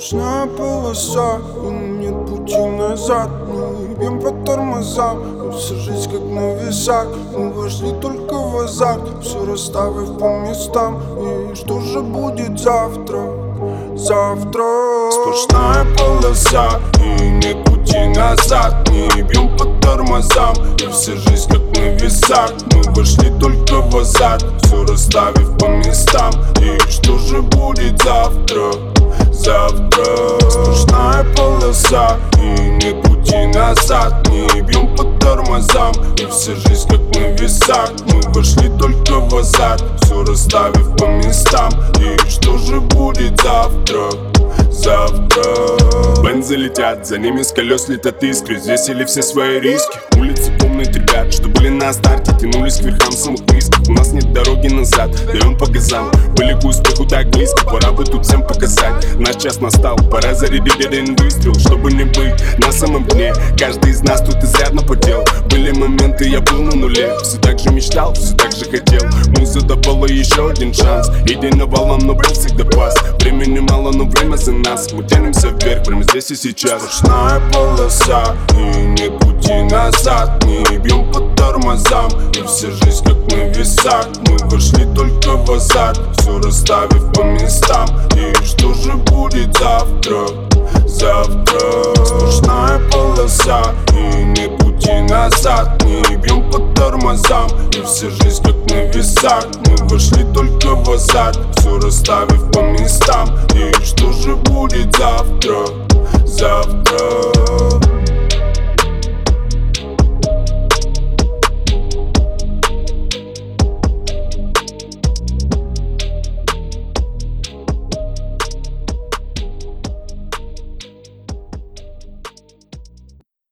Сплошная полоса, и нет пути назад. Мы бьем по тормозам, и вся жизнь как на весах. Мы вошли только в азарт, все расставив по местам. И что же будет завтра? Завтра сплошная полоса, и нет пути назад. Мы бьем по тормозам, и вся жизнь как на весах. Мы вошли только в азарт, все расставив по местам. И что же будет завтра? Завтра сплошная полоса, и нет пути назад. Мы бьем по тормозам, и вся жизнь как на весах. Мы вошли только в азарт, все расставив по местам. И что же будет завтра? Завтра бензы летят, за ними с колес летят искры. Взвесили все свои риски. Улицы помнят ребят, что были на старте, тянулись к верхам самых низких. У нас нет дороги назад, берем по газам. Были к успеху так близко, пора бы тут всем показать. Наш час настал, пора зарядить один выстрел, чтобы не быть на самом дне. Каждый из нас тут изрядно потел. Были моменты, я был на нуле. Все так же мечтал, все так же хотел. Муза давала еще один шанс. Идей навалом, но был всегда пас. Времени мало, но время за нас. Мы тянемся вверх, прямо здесь и сейчас. Сплошная полоса, и нет пути назад. Мы бьем по тормозам, и вся жизнь как на весах. Мы вошли только в азарт, все расставив по местам. И что же будет завтра? Завтра сплошная полоса, и нет пути назад. Мы бьем по тормозам, и вся жизнь как на весах. Мы вошли только в азарт, все расставив по местам. И что же будет завтра? Завтра